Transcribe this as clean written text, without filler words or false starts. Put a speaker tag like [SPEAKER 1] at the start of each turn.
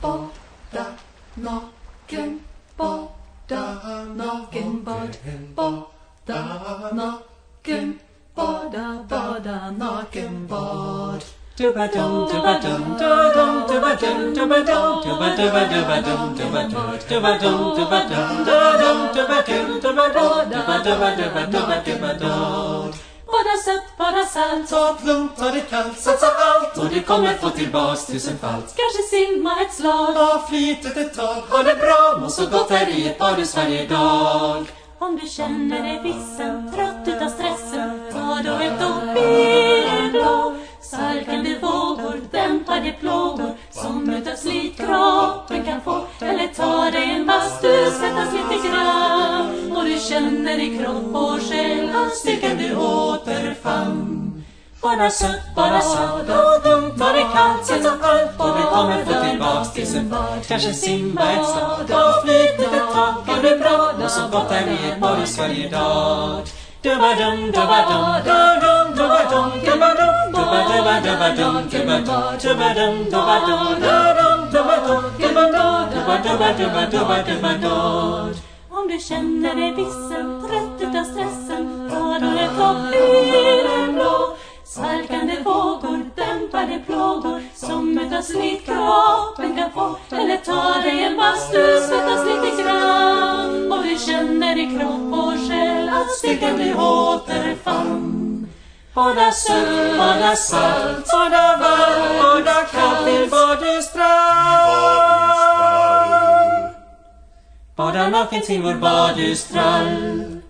[SPEAKER 1] Bada naken, bada naken, bada naken, bada naken, bad.
[SPEAKER 2] Dubba-dum, dubba-dum, dum-dum, dubba-dum, dubba-dum, dubba-dubba-dubba-dum, dubba-dum, dubba-dum, dubba-dum, dum-dum, dubba-dum, dubba-dum, dubba-dubba-dubba-dubba-dum.
[SPEAKER 1] Bada sött, bada salt,
[SPEAKER 2] Ta det lugnt, ta det kallt, satsa allt och du kommer få tillbaks tusenfalt.
[SPEAKER 1] kanske simma ett slag.
[SPEAKER 2] Ha flytet ett tag, ha det bra, må så gott här i ett badhus varje dag.
[SPEAKER 1] Om du känner dig vissen, trött utav stressen, ta då ett dopp i det blå. Sarkande vågor, dämpade plågor som utav slit kroppen kan få. Eller ta dig en bastu, svettas lite grann, och du känner i kropp och själ att styrkan du återfann.
[SPEAKER 2] Bara sött, bara salt, och dumt, ta det kallt, satsa allt och du kommer få tillbaks tusenfalt. Kanske simma ett slag, ha flytet ett tag, ha det bra, må så gott här i ett badhus varje dag. Dubba-dum, dubba-dum, dum-dum, dubba-dum, dubba-dum, dubba-dubba-dubba-dum, dubba-dum, dubba-dum, dubba-dum, dum-dum, dubba-dum, dubba-dum, dubba-dubba-dubba-dubba-dum.
[SPEAKER 1] Om du känner dig vissen, trött utav stressen, ta då ett dopp i det blå. Sarkande vågor, dämpade plågor som utav slit kroppen kan få. Eller ta dig en bastu, svettas lite grann, och du känner i kropp och själ att styrkan du återfann.
[SPEAKER 2] Bada sött, bada salt, bada varmt, bada kallt till badhusstrand. Bada naken till vår badhusstrand.